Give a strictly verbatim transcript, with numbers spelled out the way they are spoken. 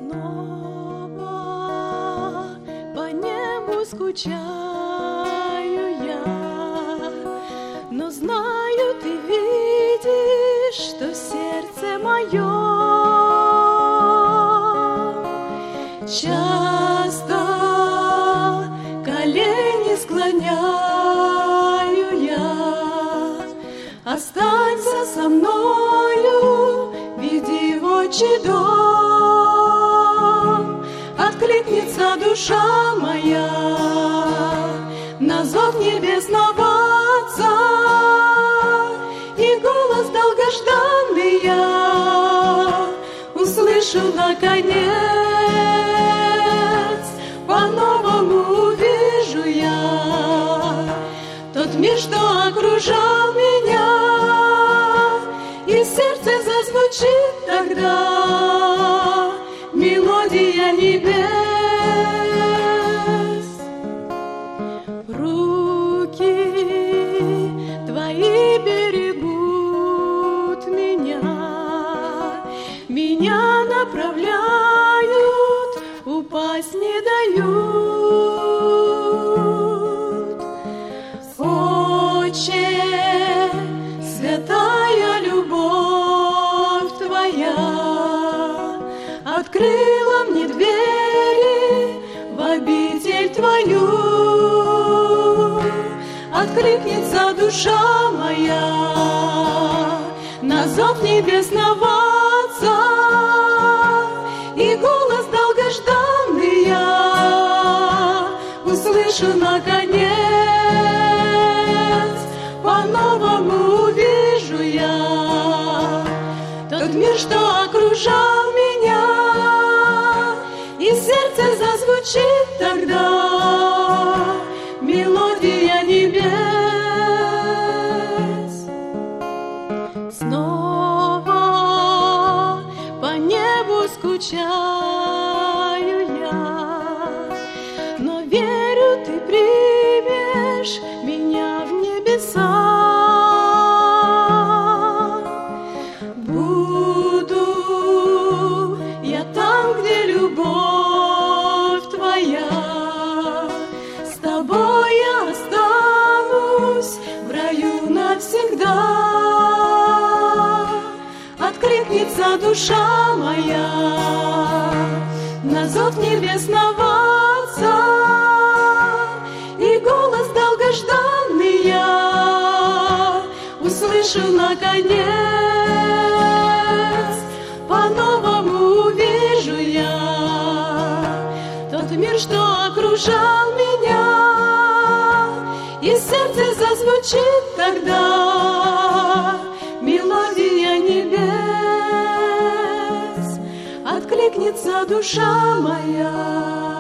Снова по небу скучаю я, но знаю, ты видишь, что сердце мое часто колени склоняю я. Останься со мною, веди в отчий дом. Откликнется душа моя на зов небесного Отца, и голос долгожданный я услышу наконец. По-новому увижу я тот мир, что окружал меня, и в сердце зазвучит тогда мелодия небес. Руки твои берегут меня, меня направляют, упасть не дают. Отче, святая любовь твоя открыла мне двери в обитель твою. Откликнется душа моя на зов небесного Отца, и голос долгожданный я услышу наконец. По-новому увижу я тот мир, что окружал меня, и в сердце зазвучит тогда мелодия небес. Снова по небу скучаю я, но верю, ты примешь меня в небеса. Буду я там, где любовь твоя, с тобой я останусь в раю навсегда. Откликнется душа моя на зов небесного Отца, и голос долгожданный я услышу наконец. По-новому увижу я тот мир, что окружал меня, и в сердце зазвучит тогда мелодия небес. Откликнется душа моя.